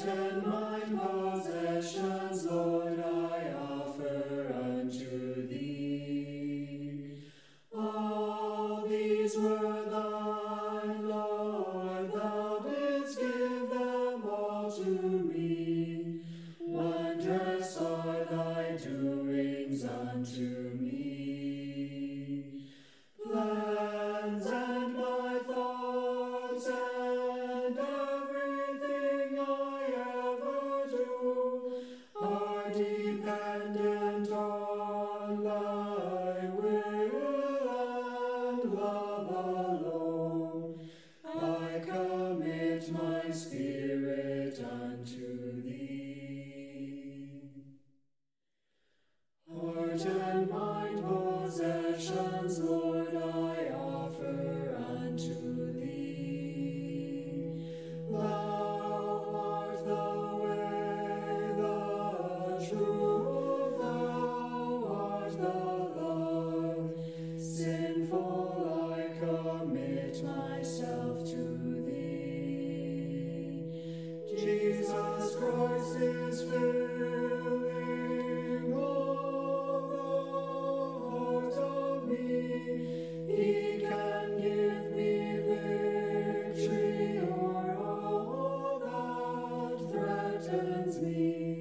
and mine possessions, Lord, I offer unto thee. All these were thine, Lord, thou didst give them all to me. Wondrous are thy doings unto me. Plans and my thoughts and everything I ever do are dependent on thy will and love alone. I commit my spirit unto thee. Heart and mind possessions, Lord, I offer unto thee. Thou art the way, the truth, thou art the love. Sinful I commit myself to thee. Jesus Christ is filling all the heart of me. He can give me victory o'er all that threatens me.